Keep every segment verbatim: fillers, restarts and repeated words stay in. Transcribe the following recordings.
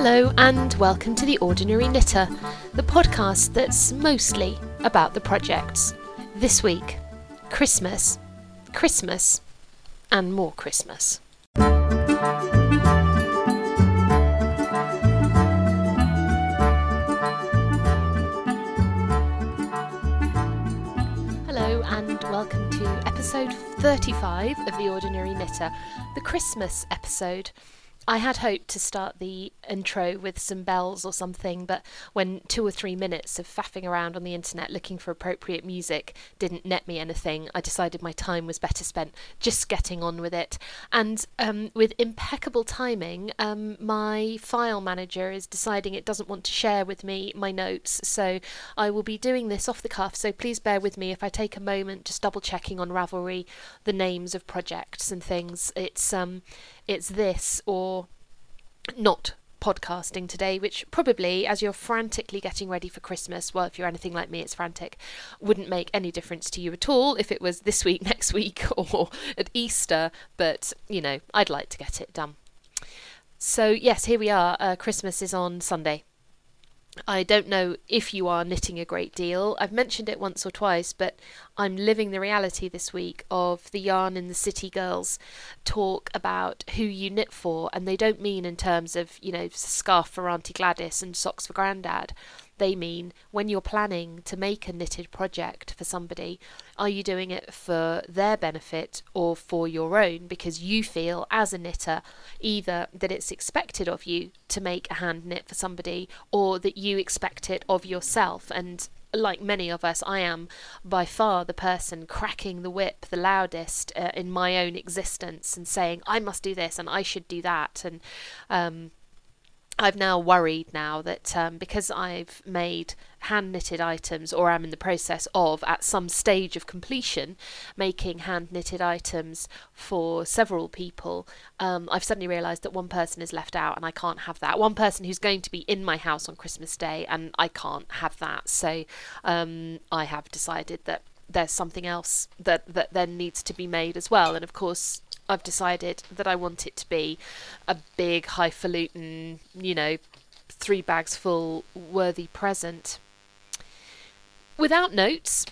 Hello and welcome to The Ordinary Knitter, the podcast that's mostly about the projects. This week, Christmas, Christmas, and more Christmas. Hello and welcome to episode thirty-five of The Ordinary Knitter, the Christmas episode. I had hoped to start the intro with some bells or something, but when two or three minutes of faffing around on the internet looking for appropriate music didn't net me anything, I decided my time was better spent just getting on with it. And um, with impeccable timing, um, my file manager is deciding it doesn't want to share with me my notes, so I will be doing this off the cuff, so please bear with me if I take a moment just double checking on Ravelry the names of projects and things. It's um, it's this or not podcasting today, which probably, as you're frantically getting ready for Christmas, well, if you're anything like me, it's frantic, wouldn't make any difference to you at all if it was this week, next week, or at Easter, but, you know, I'd like to get it done. So, yes, here we are. Uh, Christmas is on Sunday. I don't know if you are knitting a great deal. I've mentioned it once or twice, but I'm living the reality this week of the Yarn in the City girls talk about who you knit for, and they don't mean in terms of, you know, scarf for Auntie Gladys and socks for Grandad. They mean when you're planning to make a knitted project for somebody, are you doing it for their benefit or for your own? Because you feel as a knitter either that it's expected of you to make a hand knit for somebody or that you expect it of yourself. And like many of us, I am by far the person cracking the whip the loudest uh, in my own existence and saying, I must do this and I should do that. And um I've now worried now that um, because I've made hand knitted items, or am in the process of, at some stage of completion, making hand knitted items for several people, um, I've suddenly realised that one person is left out and I can't have that. One person who's going to be in my house on Christmas Day and I can't have that. So um, I have decided that there's something else that, that then needs to be made as well. And of course, I've decided that I want it to be a big, highfalutin, you know, three bags full worthy present. Without notes,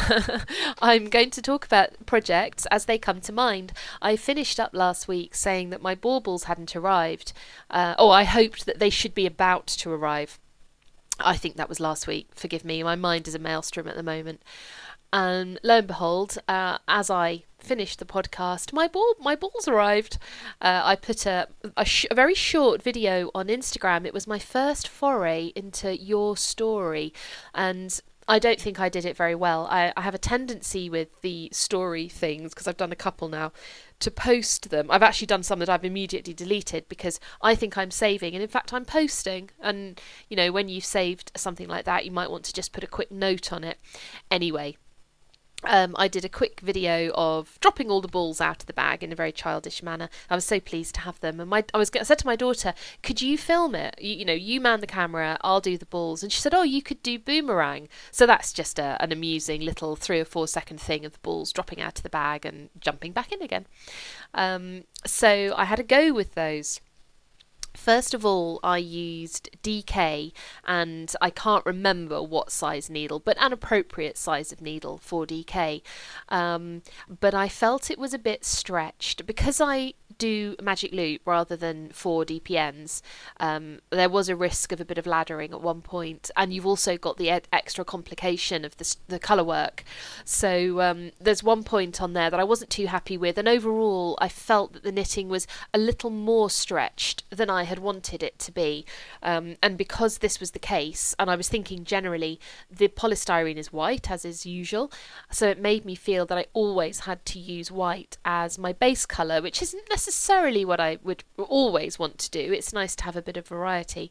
I'm going to talk about projects as they come to mind. I finished up last week saying that my baubles hadn't arrived. Uh, oh, I hoped that they should be about to arrive. I think that was last week. Forgive me, my mind is a maelstrom at the moment. And lo and behold, uh, as I finished the podcast, my ball, my balls arrived. Uh, I put a a, sh- a very short video on Instagram. It was my first foray into your story, and I don't think I did it very well. I, I have a tendency with the story things, because I've done a couple now, to post them. I've actually done some that I've immediately deleted because I think I'm saving, and in fact I'm posting. And, you know, when you've saved something like that, you might want to just put a quick note on it. Anyway, Um, I did a quick video of dropping all the balls out of the bag in a very childish manner. I was so pleased to have them, and my I was I said to my daughter, "Could you film it? You, you know, you man the camera, I'll do the balls." And she said, "Oh, you could do boomerang." So that's just a, an amusing little three or four second thing of the balls dropping out of the bag and jumping back in again. Um, so I had a go with those. First of all, I used D K, and I can't remember what size needle, but an appropriate size of needle for D K. Um, but I felt it was a bit stretched because I do magic loop rather than four D P Ns. Um, there was a risk of a bit of laddering at one point, and you've also got the ed- extra complication of the, the colour work. So um, there's one point on there that I wasn't too happy with, and overall I felt that the knitting was a little more stretched than I had wanted it to be. Um, and because this was the case, and I was thinking generally, the polystyrene is white as is usual, so it made me feel that I always had to use white as my base colour, which isn't necessarily what I would always want to do. It's nice to have a bit of variety.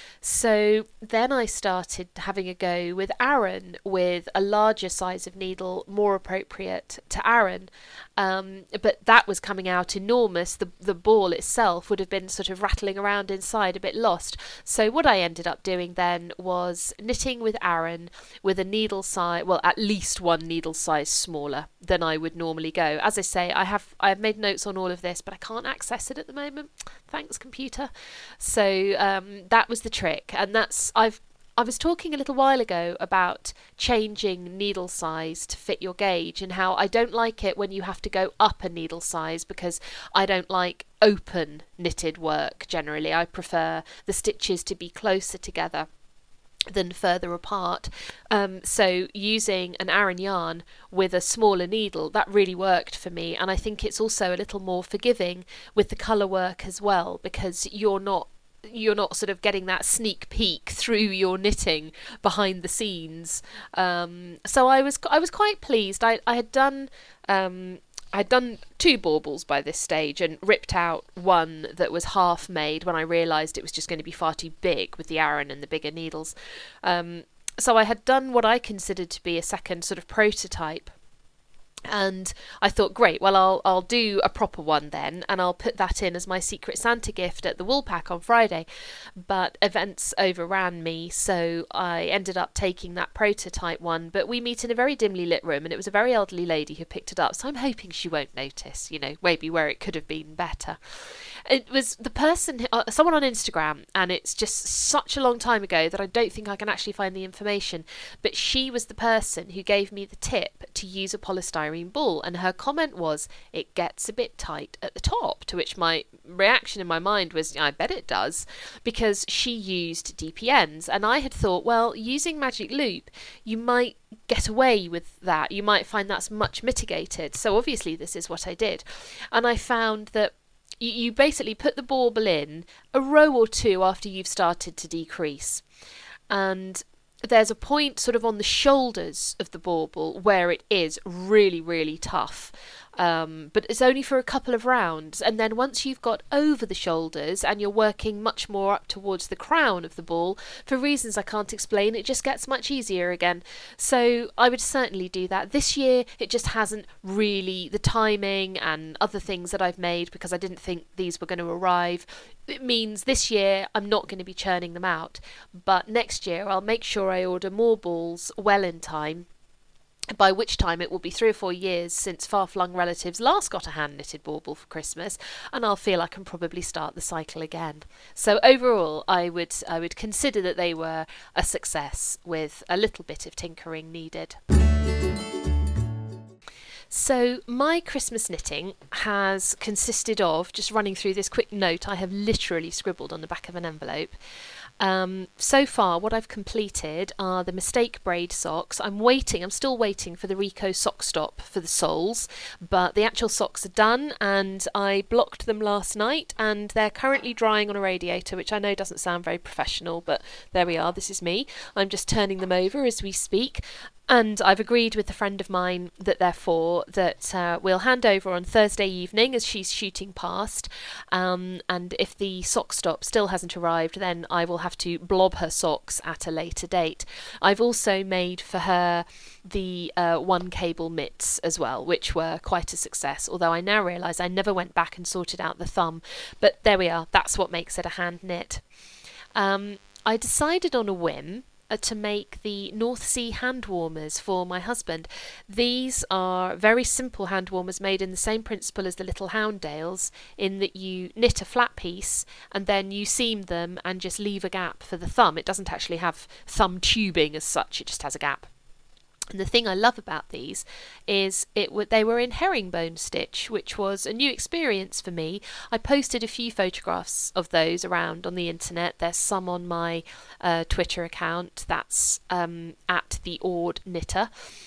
So then I started having a go with Aran, with a larger size of needle, more appropriate to Aran. Um, but that was coming out enormous. The the ball itself would have been sort of rattling around inside, a bit lost. So what I ended up doing then was knitting with Aran with a needle size, well, at least one needle size smaller than I would normally go. As I say, I have I have made notes on all of this, but I can't access it at the moment. Thanks, computer. So um, that was the trick, and that's I've I was talking a little while ago about changing needle size to fit your gauge, and how I don't like it when you have to go up a needle size, because I don't like open knitted work generally. I prefer the stitches to be closer together than further apart. Um, so using an Aran yarn with a smaller needle, that really worked for me, and I think it's also a little more forgiving with the colour work as well, because you're not you're not sort of getting that sneak peek through your knitting behind the scenes. Um, so I was I was quite pleased. I, I had done um, I'd done two baubles by this stage, and ripped out one that was half made when I realised it was just going to be far too big with the Aran and the bigger needles. Um, so I had done what I considered to be a second sort of prototype. And I thought, great, well, I'll I'll do a proper one then, and I'll put that in as my Secret Santa gift at the Woolpack on Friday. But events overran me, so I ended up taking that prototype one. But we meet in a very dimly lit room, and it was a very elderly lady who picked it up, so I'm hoping she won't notice, you know, maybe where it could have been better. It was the person, uh, someone on Instagram, and it's just such a long time ago that I don't think I can actually find the information, but she was the person who gave me the tip to use a polystyrene ball, and her comment was, it gets a bit tight at the top, to which my reaction in my mind was, I bet it does, because she used D P Ns, and I had thought, well, using Magic Loop you might get away with that, you might find that's much mitigated. So obviously this is what I did, and I found that you, you basically put the bauble in a row or two after you've started to decrease, and there's a point sort of on the shoulders of the bauble where it is really, really tough. Um, but it's only for a couple of rounds, and then once you've got over the shoulders and you're working much more up towards the crown of the ball, for reasons I can't explain, it just gets much easier again. So I would certainly do that. This year it just hasn't really, the timing and other things that I've made, because I didn't think these were going to arrive, it means this year I'm not going to be churning them out. But next year I'll make sure I order more balls well in time, by which time it will be three or four years since far-flung relatives last got a hand-knitted bauble for Christmas, and I'll feel I can probably start the cycle again. So overall, I would I would consider that they were a success, with a little bit of tinkering needed. So my Christmas knitting has consisted of, just running through this quick note I have literally scribbled on the back of an envelope. Um, so far, what I've completed are the Mistake braid socks. I'm waiting, I'm still waiting for the Rico sock stop for the soles, but the actual socks are done, and I blocked them last night, and they're currently drying on a radiator, which I know doesn't sound very professional, but there we are, this is me. I'm just turning them over as we speak. And I've agreed with a friend of mine that therefore that uh, we'll hand over on Thursday evening as she's shooting past. Um, and if the sock stop still hasn't arrived, then I will have to blob her socks at a later date. I've also made for her the uh, one cable mitts as well, which were quite a success, although I now realise I never went back and sorted out the thumb. But there we are, that's what makes it a hand knit. Um, I decided on a whim to make the North Sea hand warmers for my husband. These are very simple hand warmers made in the same principle as the little Hounddales, in that you knit a flat piece and then you seam them and just leave a gap for the thumb. It doesn't actually have thumb tubing as such, it just has a gap. And the thing I love about these is it w- they were in herringbone stitch, which was a new experience for me. I posted a few photographs of those around on the internet. There's some on my uh, Twitter account. That's um, at the Ord Knitter.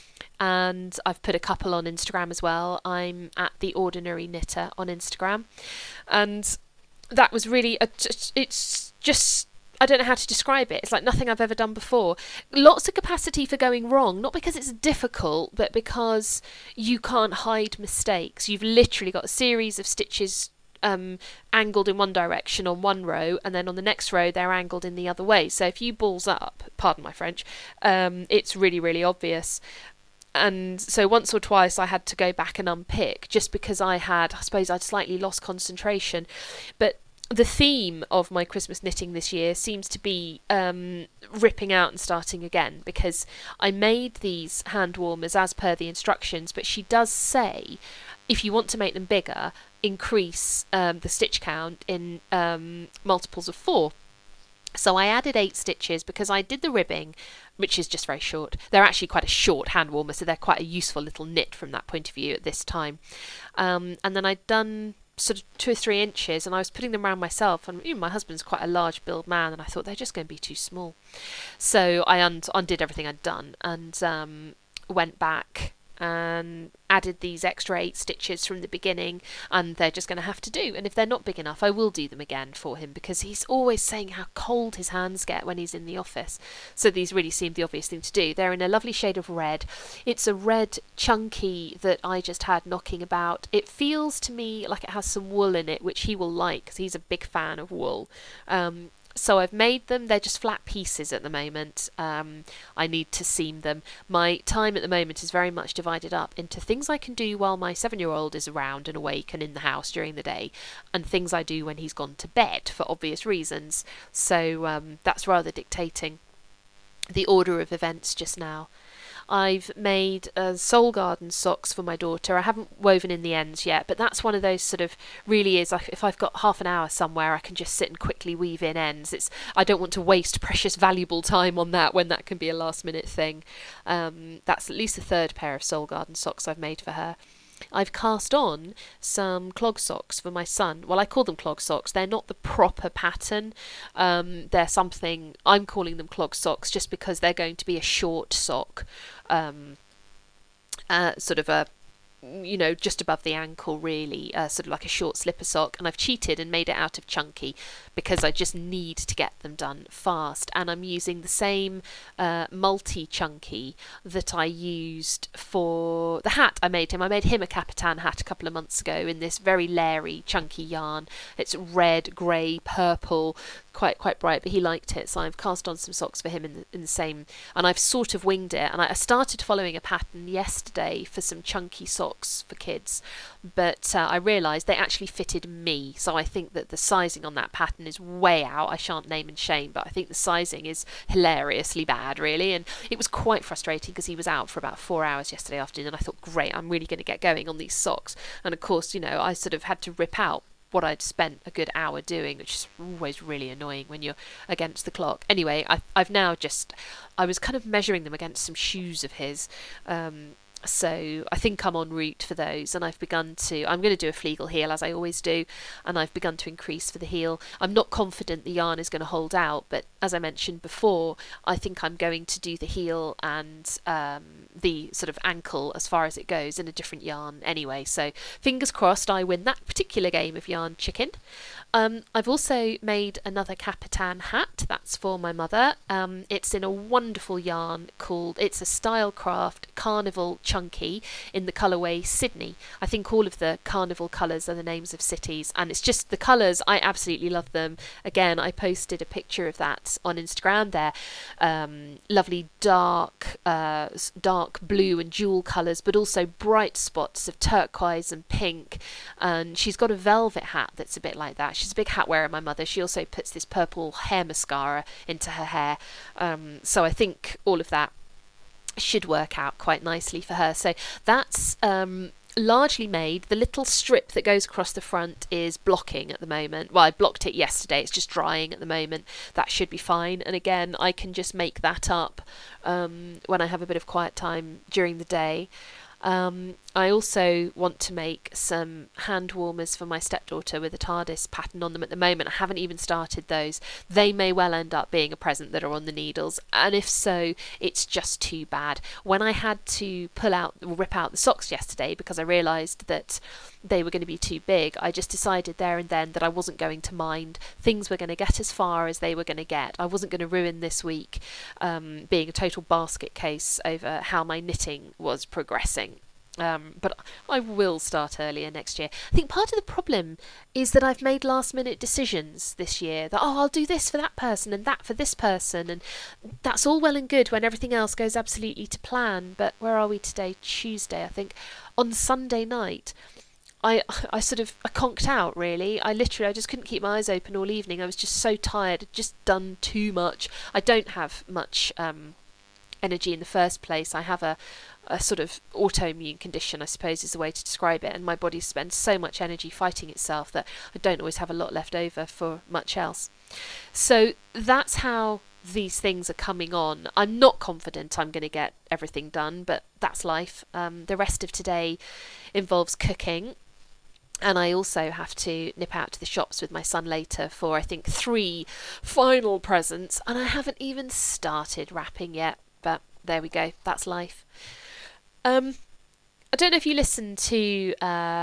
And I've put a couple on Instagram as well. I'm at the Ordinary Knitter on Instagram. And that was really, a, it's just... I don't know how to describe it. It's like nothing I've ever done before. Lots of capacity for going wrong, not because it's difficult, but because you can't hide mistakes. You've literally got a series of stitches um, angled in one direction on one row, and then on the next row they're angled in the other way. So if you balls up, pardon my French, um, it's really, really obvious. And so once or twice I had to go back and unpick, just because I had, I suppose I'd slightly lost concentration. But the theme of my Christmas knitting this year seems to be um, ripping out and starting again, because I made these hand warmers as per the instructions, but she does say if you want to make them bigger, increase um, the stitch count in um, multiples of four. So I added eight stitches because I did the ribbing, which is just very short. They're actually quite a short hand warmer, so they're quite a useful little knit from that point of view at this time. Um, and then I'd done sort of two or three inches, and I was putting them around myself, and you know, my husband's quite a large build man, and I thought they're just going to be too small. So I und- undid everything I'd done and um, went back and added these extra eight stitches from the beginning, and they're just going to have to do. And if they're not big enough, I will do them again for him, because he's always saying how cold his hands get when he's in the office. So these really seemed the obvious thing to do. They're in a lovely shade of red. It's a red chunky that I just had knocking about. It feels to me like it has some wool in it, which he will like because he's a big fan of wool. Um, So I've made them. They're just flat pieces at the moment. Um, I need to seam them. My time at the moment is very much divided up into things I can do while my seven-year-old is around and awake and in the house during the day, and things I do when he's gone to bed for obvious reasons. So um, that's rather dictating the order of events just now. I've made uh, Soul Garden socks for my daughter. I haven't woven in the ends yet, but that's one of those sort of really is, like, if I've got half an hour somewhere, I can just sit and quickly weave in ends. It's I don't want to waste precious, valuable time on that when that can be a last minute thing. Um, that's at least the third pair of Soul Garden socks I've made for her. I've cast on some clog socks for my son. Well, I call them clog socks. They're not the proper pattern. Um, they're something, I'm calling them clog socks just because they're going to be a short sock. Um, uh, sort of a, you know, just above the ankle really, uh, sort of like a short slipper sock, and I've cheated and made it out of chunky because I just need to get them done fast, and I'm using the same uh, multi-chunky that I used for the hat I made him. I made him a Capitan hat a couple of months ago in this very leery chunky yarn. It's red, grey, purple, quite quite bright, but he liked it, so I've cast on some socks for him in the, in the same, and I've sort of winged it, and I, I started following a pattern yesterday for some chunky socks for kids, but uh, I realised they actually fitted me, so I think that the sizing on that pattern is way out. I shan't name and shame, but I think the sizing is hilariously bad really, and it was quite frustrating because he was out for about four hours yesterday afternoon, and I thought, great, I'm really going to get going on these socks, and of course, you know, I sort of had to rip out what I'd spent a good hour doing, which is always really annoying when you're against the clock. Anyway, I, I've now just, I was kind of measuring them against some shoes of his, um, so I think I'm en route for those, and I've begun to, I'm going to do a Flegel heel as I always do, and I've begun to increase for the heel. I'm not confident the yarn is going to hold out, but as I mentioned before, I think I'm going to do the heel and um, the sort of ankle as far as it goes in a different yarn anyway, so fingers crossed I win that particular game of yarn chicken. Um, I've also made another Capitan hat. That's for my mother. Um, it's in a wonderful yarn called, it's a Stylecraft Carnival Chunky in the colourway Sydney. I think all of the Carnival colours are the names of cities, and it's just the colours, I absolutely love them. Again, I posted a picture of that on Instagram there. Um, lovely dark, uh, dark blue and jewel colours, but also bright spots of turquoise and pink. And she's got a velvet hat that's a bit like that. She's a big hat wearer, my mother. She also puts this purple hair mascara into her hair. Um, so I think all of that should work out quite nicely for her. So that's um, largely made. The little strip that goes across the front is blocking at the moment. Well, I blocked it yesterday. It's just drying at the moment. That should be fine. And again, I can just make that up um, when I have a bit of quiet time during the day. Um, I also want to make some hand warmers for my stepdaughter with a TARDIS pattern on them at the moment. I haven't even started those. They may well end up being a present that are on the needles, and if so, it's just too bad. When I had to pull out, rip out the socks yesterday because I realised that they were going to be too big, I just decided there and then that I wasn't going to mind. Things were going to get as far as they were going to get. I wasn't going to ruin this week um, being a total basket case over how my knitting was progressing. Um, but I will start earlier next year. I think part of the problem is that I've made last minute decisions this year that, oh, I'll do this for that person and that for this person, and that's all well and good when everything else goes absolutely to plan. But where are we today? Tuesday, I think. On Sunday night, I I sort of I conked out really. I literally I just couldn't keep my eyes open all evening. I was just so tired. I'd just done too much. I don't have much um, energy in the first place. I have a a sort of autoimmune condition, I suppose is the way to describe it, and my body spends so much energy fighting itself that I don't always have a lot left over for much else. So that's how these things are coming on. I'm not confident I'm going to get everything done, but that's life. Um, the rest of today involves cooking, and I also have to nip out to the shops with my son later for, I think, three final presents, and I haven't even started wrapping yet, but there we go, that's life. Um, I don't know if you listened to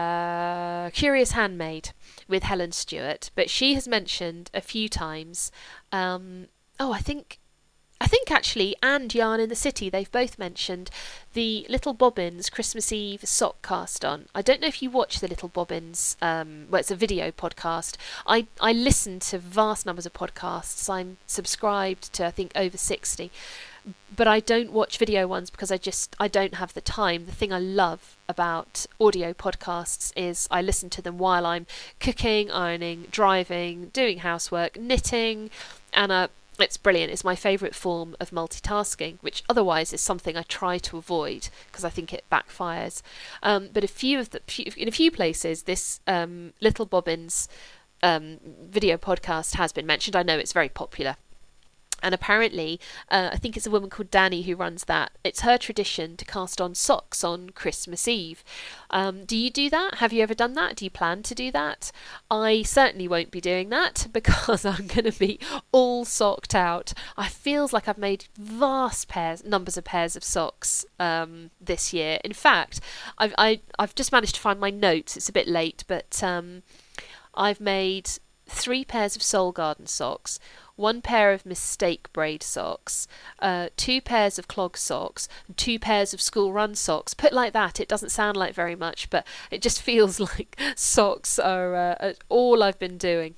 uh, Curious Handmaid with Helen Stewart, but she has mentioned a few times, um, oh, I think, I think actually, and Yarn in the City, they've both mentioned the Little Bobbins Christmas Eve sock cast on. I don't know if you watch the Little Bobbins, um, well, it's a video podcast. I, I listen to vast numbers of podcasts. I'm subscribed to, I think, over sixty. But I don't watch video ones because I just, I don't have the time. The thing I love about audio podcasts is I listen to them while I'm cooking, ironing, driving, doing housework, knitting, and uh, it's brilliant. It's my favourite form of multitasking, which otherwise is something I try to avoid because I think it backfires. Um, but a few of the, in a few places, this um, Little Bobbins um, video podcast has been mentioned. I know it's very popular. And apparently, uh, I think it's a woman called Danny who runs that. It's her tradition to cast on socks on Christmas Eve. Um, do you do that? Have you ever done that? Do you plan to do that? I certainly won't be doing that because I'm going to be all socked out. I feels like I've made vast pairs, numbers of pairs of socks um, this year. In fact, I've I, I've just managed to find my notes. It's a bit late, but um, I've made three pairs of Soul Garden socks, one pair of Mistake braid socks, uh, two pairs of clog socks, and two pairs of school run socks. Put like that, it doesn't sound like very much, but it just feels like socks are uh, all I've been doing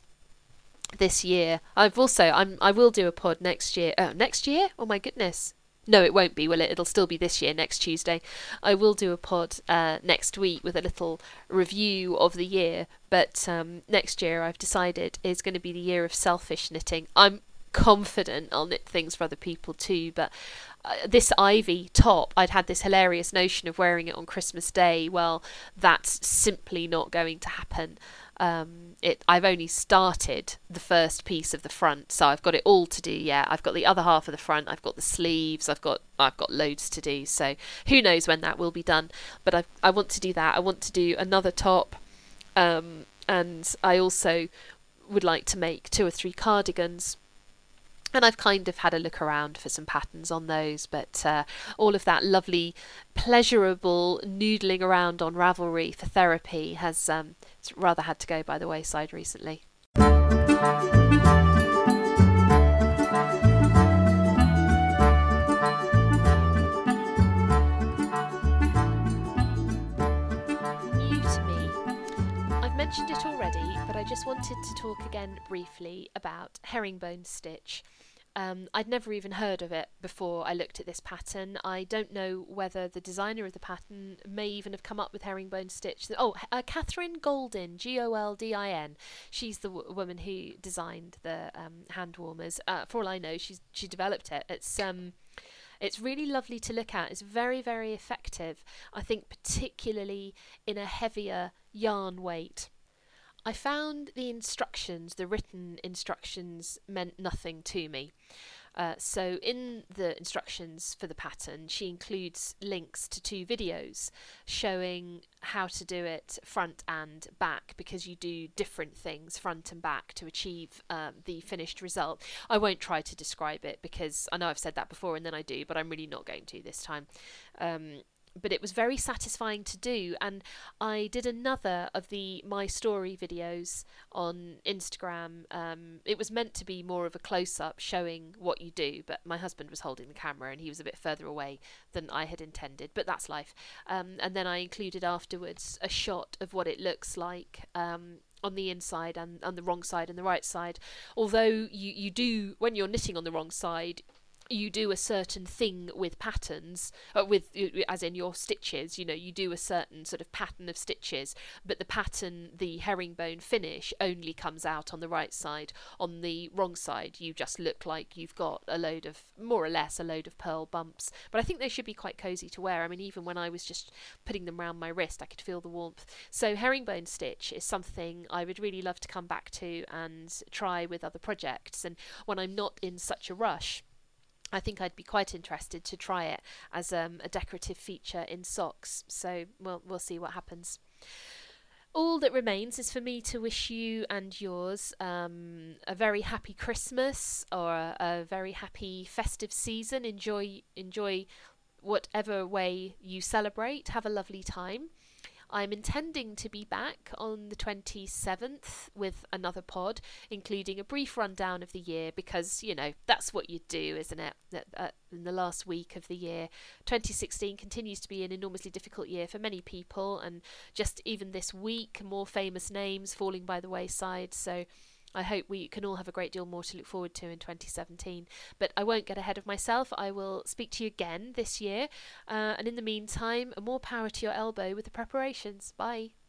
this year. I've also, I'm, I will do a pod next year. Oh, next year? Oh my goodness. No, it won't be, will it? It'll still be this year, next Tuesday. I will do a pod uh, next week with a little review of the year, but um, next year I've decided is going to be the year of selfish knitting. I'm confident I'll knit things for other people too, but uh, this ivy top, I'd had this hilarious notion of wearing it on Christmas Day. Well, that's simply not going to happen. Um, it I've only started the first piece of the front, so I've got it all to do yet. I've got the other half of the front, I've got the sleeves, I've got I've got loads to do, so who knows when that will be done. But I I want to do that. I want to do another top, um, and I also would like to make two or three cardigans. And I've kind of had a look around for some patterns on those, but uh, all of that lovely, pleasurable noodling around on Ravelry for therapy has um, rather had to go by the wayside recently. New to me. I've mentioned it already, but I just wanted to talk again briefly about herringbone stitch. Um, I'd never even heard of it before I looked at this pattern. I don't know whether the designer of the pattern may even have come up with herringbone stitch. Oh, uh, Catherine Goldin, G O L D I N. She's the w- woman who designed the um, hand warmers. Uh, for all I know, she's she developed it. It's um, it's really lovely to look at. It's very, very effective. I think particularly in a heavier yarn weight. I found the instructions, the written instructions, meant nothing to me. Uh, so in the instructions for the pattern, she includes links to two videos showing how to do it front and back, because you do different things front and back to achieve um, the finished result. I won't try to describe it because I know I've said that before and then I do, but I'm really not going to this time. Um, But it was very satisfying to do, and I did another of the My Story videos on Instagram. Um, it was meant to be more of a close-up showing what you do, but my husband was holding the camera and he was a bit further away than I had intended, but that's life. Um, and then I included afterwards a shot of what it looks like um, on the inside and on the wrong side and the right side. Although you, you do, when you're knitting on the wrong side, you do a certain thing with patterns, uh, with as in your stitches, you know, you do a certain sort of pattern of stitches, but the pattern, the herringbone finish, only comes out on the right side. On the wrong side, you just look like you've got a load of, more or less, a load of pearl bumps. But I think they should be quite cosy to wear. I mean, even when I was just putting them round my wrist, I could feel the warmth. So herringbone stitch is something I would really love to come back to and try with other projects. And when I'm not in such a rush, I think I'd be quite interested to try it as um, a decorative feature in socks. So we'll, we'll see what happens. All that remains is for me to wish you and yours um, a very happy Christmas or a, a very happy festive season. Enjoy, enjoy whatever way you celebrate. Have a lovely time. I'm intending to be back on the twenty-seventh with another pod, including a brief rundown of the year, because, you know, that's what you do, isn't it? Uh, in the last week of the year. twenty sixteen continues to be an enormously difficult year for many people, and just even this week, more famous names falling by the wayside. So I hope we can all have a great deal more to look forward to in twenty seventeen. But I won't get ahead of myself. I will speak to you again this year. Uh, and in the meantime, more power to your elbow with the preparations. Bye.